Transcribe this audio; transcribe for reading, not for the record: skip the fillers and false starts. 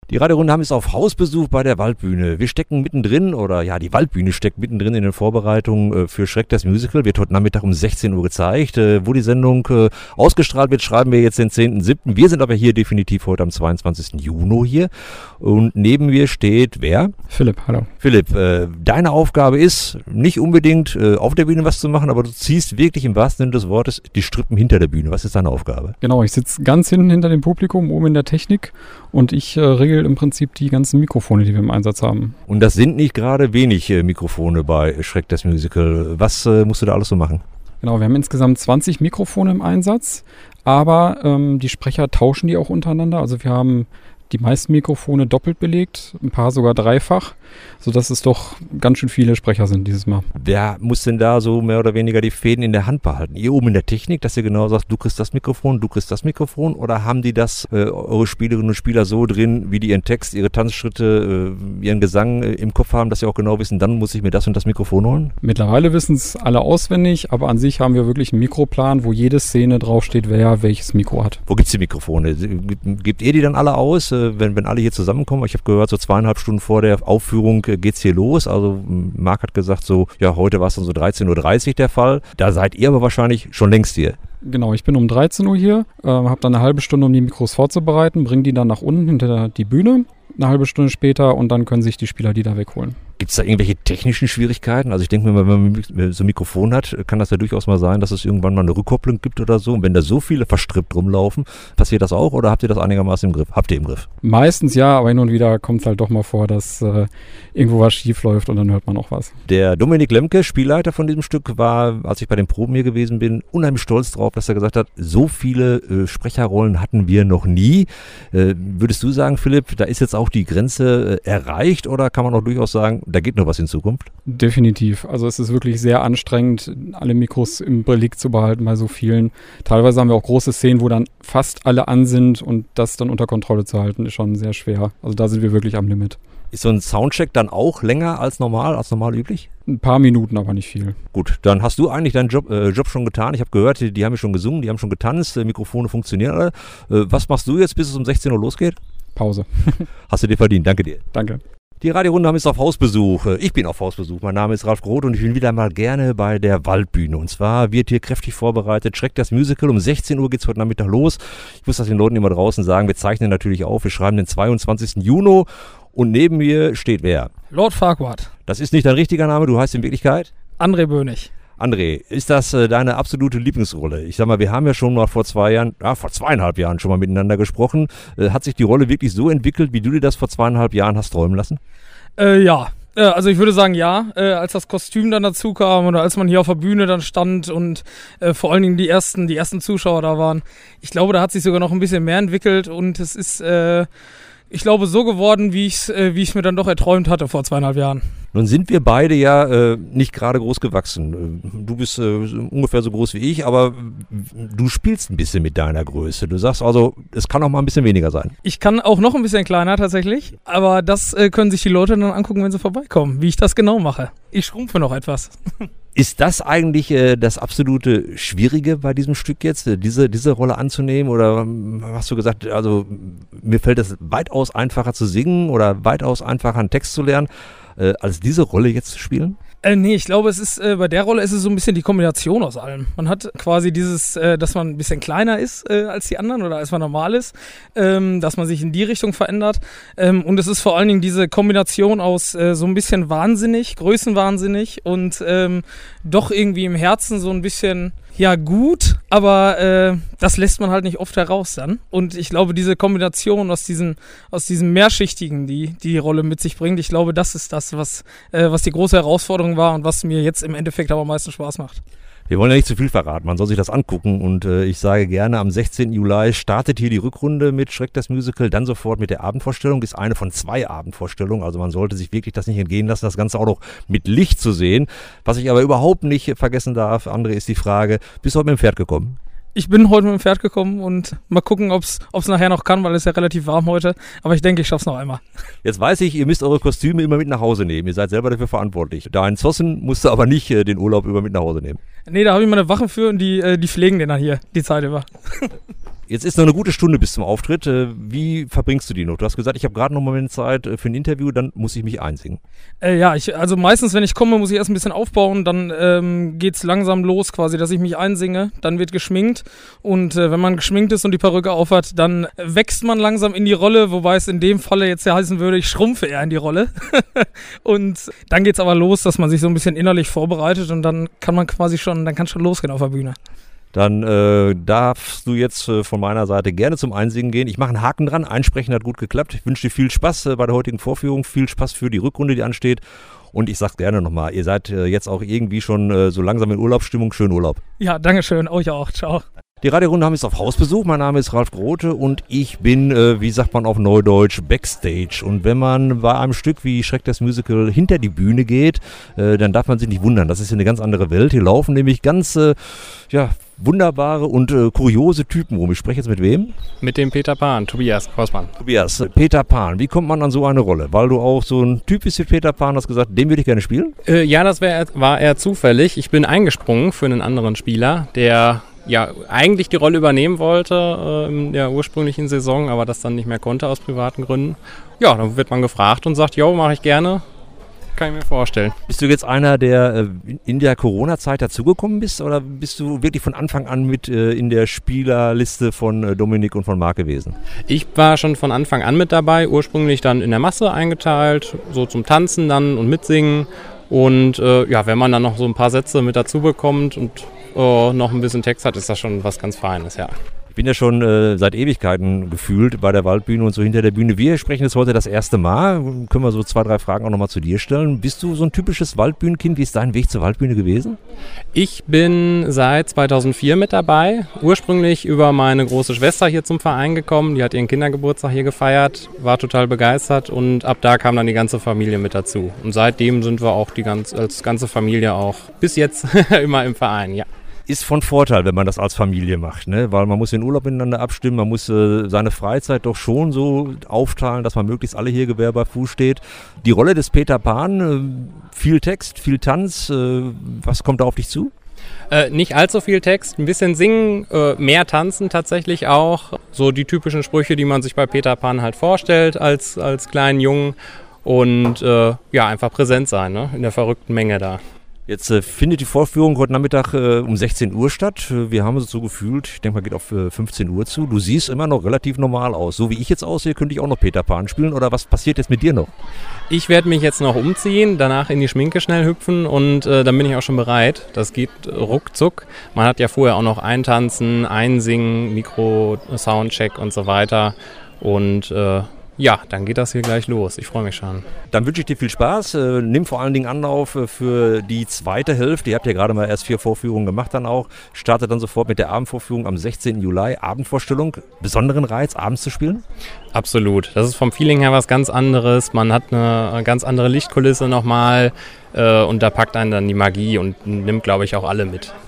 Die Radiorunde haben es auf Hausbesuch bei der Waldbühne. Wir stecken mittendrin, oder ja, die Waldbühne steckt mittendrin in den Vorbereitungen für Shrek das Musical. Wird heute Nachmittag um 16 Uhr gezeigt. Wo die Sendung ausgestrahlt wird, schreiben wir jetzt den 10.7. Wir sind aber hier definitiv heute am 22. Juni hier. Und neben mir steht wer? Philipp, hallo. Philipp, deine Aufgabe ist, nicht unbedingt auf der Bühne was zu machen, aber du ziehst wirklich im wahrsten Sinne des Wortes die Strippen hinter der Bühne. Was ist deine Aufgabe? Genau, ich sitze ganz hinten hinter dem Publikum, oben in der Technik und ich regel im Prinzip die ganzen Mikrofone, die wir im Einsatz haben. Und das sind nicht gerade wenig Mikrofone bei Shrek das Musical. Was musst du da alles so machen? Genau, wir haben insgesamt 20 Mikrofone im Einsatz, aber die Sprecher tauschen die auch untereinander. Also wir haben die meisten Mikrofone doppelt belegt, ein paar sogar dreifach, sodass es doch ganz schön viele Sprecher sind dieses Mal. Wer muss denn da so mehr oder weniger die Fäden in der Hand behalten? Ihr oben in der Technik, dass ihr genau sagt, du kriegst das Mikrofon, oder haben die das, eure Spielerinnen und Spieler so drin, wie die ihren Text, ihre Tanzschritte, ihren Gesang im Kopf haben, dass sie auch genau wissen, dann muss ich mir das und das Mikrofon holen? Mittlerweile wissen es alle auswendig, aber an sich haben wir wirklich einen Mikroplan, wo jede Szene draufsteht, wer welches Mikro hat. Wo gibt's die Mikrofone? Gebt ihr die dann alle aus? Wenn alle hier zusammenkommen. Ich habe gehört, so 2,5 Stunden vor der Aufführung geht's hier los. Also Marc hat gesagt, so ja, heute war es dann so 13.30 Uhr der Fall. Da seid ihr aber wahrscheinlich schon längst hier. Genau, ich bin um 13 Uhr hier, habe dann eine halbe Stunde, um die Mikros vorzubereiten, bringe die dann nach unten hinter die Bühne, eine halbe Stunde später und dann können sich die Spieler die da wegholen. Gibt es da irgendwelche technischen Schwierigkeiten? Also ich denke mir, wenn man so ein Mikrofon hat, kann das ja durchaus mal sein, dass es irgendwann mal eine Rückkopplung gibt oder so. Und wenn da so viele verstrippt rumlaufen, passiert das auch oder habt ihr das einigermaßen im Griff? Habt ihr im Griff? Meistens ja, aber hin und wieder kommt es halt doch mal vor, dass irgendwo was schief läuft und dann hört man auch was. Der Dominik Lemke, Spielleiter von diesem Stück, war, als ich bei den Proben hier gewesen bin, unheimlich stolz drauf, dass er gesagt hat, so viele Sprecherrollen hatten wir noch nie. Würdest du sagen, Philipp, da ist jetzt auch die Grenze erreicht oder kann man auch durchaus sagen, da geht noch was in Zukunft? Definitiv. Also es ist wirklich sehr anstrengend, alle Mikros im Blick zu behalten bei so vielen. Teilweise haben wir auch große Szenen, wo dann fast alle an sind und das dann unter Kontrolle zu halten, ist schon sehr schwer. Also da sind wir wirklich am Limit. Ist so ein Soundcheck dann auch länger als normal üblich? Ein paar Minuten, aber nicht viel. Gut, dann hast du eigentlich deinen Job schon getan. Ich habe gehört, die haben ja schon gesungen, die haben schon getanzt, Mikrofone funktionieren alle. Was machst du jetzt, bis es um 16 Uhr losgeht? Pause. Hast du dir verdient, danke dir. Danke. Die Radiorunde haben jetzt auf Hausbesuch. Ich bin auf Hausbesuch. Mein Name ist Ralf Groth und ich bin wieder mal gerne bei der Waldbühne. Und zwar wird hier kräftig vorbereitet. Shrek das Musical. Um 16 Uhr geht's heute Nachmittag los. Ich muss das den Leuten immer draußen sagen. Wir zeichnen natürlich auf. Wir schreiben den 22. Juni. Und neben mir steht wer? Lord Farquaad. Das ist nicht dein richtiger Name. Du heißt in Wirklichkeit? André Bönig. André, ist das deine absolute Lieblingsrolle? Ich sag mal, wir haben ja schon mal vor 2,5 Jahren schon mal miteinander gesprochen. Hat sich die Rolle wirklich so entwickelt, wie du dir das vor 2,5 Jahren hast träumen lassen? Ja. Also ich würde sagen, ja. Als das Kostüm dann dazu kam oder als man hier auf der Bühne dann stand und vor allen Dingen die ersten Zuschauer da waren. Ich glaube, da hat sich sogar noch ein bisschen mehr entwickelt und es ist, ich glaube, so geworden, wie ich mir dann doch erträumt hatte vor 2,5 Jahren. Nun sind wir beide ja nicht gerade groß gewachsen. Du bist ungefähr so groß wie ich, aber du spielst ein bisschen mit deiner Größe. Du sagst also, es kann auch mal ein bisschen weniger sein. Ich kann auch noch ein bisschen kleiner tatsächlich, aber das können sich die Leute dann angucken, wenn sie vorbeikommen, wie ich das genau mache. Ich schrumpfe noch etwas. Ist das eigentlich das absolute Schwierige bei diesem Stück jetzt, diese Rolle anzunehmen? Oder hast du gesagt, also mir fällt es weitaus einfacher zu singen oder weitaus einfacher einen Text zu lernen, als diese Rolle jetzt zu spielen? Nee, ich glaube, es ist bei der Rolle ist es so ein bisschen die Kombination aus allem. Man hat quasi dieses, dass man ein bisschen kleiner ist als die anderen oder als man normal ist, dass man sich in die Richtung verändert. Und es ist vor allen Dingen diese Kombination aus so ein bisschen wahnsinnig, größenwahnsinnig und doch irgendwie im Herzen so ein bisschen, ja gut, aber das lässt man halt nicht oft heraus dann. Und ich glaube, diese Kombination aus diesem Mehrschichtigen, die Rolle mit sich bringt, ich glaube, das ist das, was die große Herausforderung war und was mir jetzt im Endeffekt aber am meisten Spaß macht. Wir wollen ja nicht zu viel verraten, man soll sich das angucken und ich sage gerne, am 16. Juli startet hier die Rückrunde mit Shrek das Musical, dann sofort mit der Abendvorstellung, ist eine von 2 Abendvorstellungen, also man sollte sich wirklich das nicht entgehen lassen, das Ganze auch noch mit Licht zu sehen. Was ich aber überhaupt nicht vergessen darf, André, ist die Frage, bist du heute mit dem Pferd gekommen? Ich bin heute mit dem Pferd gekommen und mal gucken, ob es nachher noch kann, weil es ja relativ warm heute. Aber ich denke, ich schaff's noch einmal. Jetzt weiß ich, ihr müsst eure Kostüme immer mit nach Hause nehmen. Ihr seid selber dafür verantwortlich. Dein Zossen musst du aber nicht den Urlaub über mit nach Hause nehmen. Nee, da habe ich meine Wachen für und die pflegen den dann hier die Zeit über. Jetzt ist noch eine gute Stunde bis zum Auftritt. Wie verbringst du die noch? Du hast gesagt, ich habe gerade noch einen Moment Zeit für ein Interview, dann muss ich mich einsingen. Also meistens, wenn ich komme, muss ich erst ein bisschen aufbauen, dann geht's langsam los quasi, dass ich mich einsinge, dann wird geschminkt und wenn man geschminkt ist und die Perücke aufhat, dann wächst man langsam in die Rolle, wobei es in dem Falle jetzt ja heißen würde, ich schrumpfe eher in die Rolle. Und dann geht's aber los, dass man sich so ein bisschen innerlich vorbereitet und dann kann schon losgehen auf der Bühne. Dann darfst du jetzt von meiner Seite gerne zum Einsingen gehen. Ich mache einen Haken dran. Einsprechen hat gut geklappt. Ich wünsche dir viel Spaß bei der heutigen Vorführung, viel Spaß für die Rückrunde, die ansteht. Und ich sag's gerne nochmal, ihr seid jetzt auch irgendwie schon so langsam in Urlaubsstimmung. Schönen Urlaub. Ja, dankeschön. Euch auch. Ciao. Die Radiorunde haben jetzt auf Hausbesuch. Mein Name ist Ralf Grote und ich bin, wie sagt man auf Neudeutsch, Backstage. Und wenn man bei einem Stück wie Schreck das Musical hinter die Bühne geht, dann darf man sich nicht wundern. Das ist eine ganz andere Welt. Hier laufen nämlich ganz, wunderbare und kuriose Typen rum. Ich spreche jetzt mit wem? Mit dem Peter Pan, Tobias Hausmann. Tobias, Peter Pan, wie kommt man an so eine Rolle? Weil du auch so ein Typ bist wie Peter Pan, hast gesagt, den würde ich gerne spielen? Ja, das war eher zufällig. Ich bin eingesprungen für einen anderen Spieler, der ja eigentlich die Rolle übernehmen wollte in der ursprünglichen Saison, aber das dann nicht mehr konnte aus privaten Gründen. Ja, dann wird man gefragt und sagt, jo, mache ich gerne. Kann ich mir vorstellen. Bist du jetzt einer, der in der Corona-Zeit dazugekommen bist oder bist du wirklich von Anfang an mit in der Spielerliste von Dominik und von Marc gewesen? Ich war schon von Anfang an mit dabei, ursprünglich dann in der Masse eingeteilt, so zum Tanzen dann und Mitsingen. Und wenn man dann noch so ein paar Sätze mit dazu bekommt und noch ein bisschen Text hat, ist das schon was ganz Feines, ja. Ich bin ja schon seit Ewigkeiten gefühlt bei der Waldbühne und so hinter der Bühne. Wir sprechen jetzt heute das erste Mal. Können wir so 2, 3 Fragen auch nochmal zu dir stellen. Bist du so ein typisches Waldbühnenkind? Wie ist dein Weg zur Waldbühne gewesen? Ich bin seit 2004 mit dabei. Ursprünglich über meine große Schwester hier zum Verein gekommen. Die hat ihren Kindergeburtstag hier gefeiert, war total begeistert und ab da kam dann die ganze Familie mit dazu. Und seitdem sind wir auch als ganze Familie auch bis jetzt immer im Verein, ja. Ist von Vorteil, wenn man das als Familie macht, ne? Weil man muss den Urlaub miteinander abstimmen, man muss seine Freizeit doch schon so aufteilen, dass man möglichst alle hier Gewehr bei Fuß steht. Die Rolle des Peter Pan, viel Text, viel Tanz, was kommt da auf dich zu? Nicht allzu viel Text, ein bisschen singen, mehr tanzen tatsächlich auch. So die typischen Sprüche, die man sich bei Peter Pan halt vorstellt als kleinen Jungen und einfach präsent sein, ne? In der verrückten Menge da. Jetzt findet die Vorführung heute Nachmittag um 16 Uhr statt. Wir haben es so gefühlt, ich denke mal geht auf 15 Uhr zu. Du siehst immer noch relativ normal aus. So wie ich jetzt aussehe, könnte ich auch noch Peter Pan spielen. Oder was passiert jetzt mit dir noch? Ich werde mich jetzt noch umziehen, danach in die Schminke schnell hüpfen und dann bin ich auch schon bereit. Das geht ruckzuck. Man hat ja vorher auch noch eintanzen, einsingen, Mikro-Soundcheck und so weiter. Und dann geht das hier gleich los. Ich freue mich schon. Dann wünsche ich dir viel Spaß. Nimm vor allen Dingen Anlauf für die zweite Hälfte. Ihr habt ja gerade mal erst 4 Vorführungen gemacht dann auch. Startet dann sofort mit der Abendvorführung am 16. Juli. Abendvorstellung. Besonderen Reiz, abends zu spielen? Absolut. Das ist vom Feeling her was ganz anderes. Man hat eine ganz andere Lichtkulisse nochmal und da packt einen dann die Magie und nimmt, glaube ich, auch alle mit.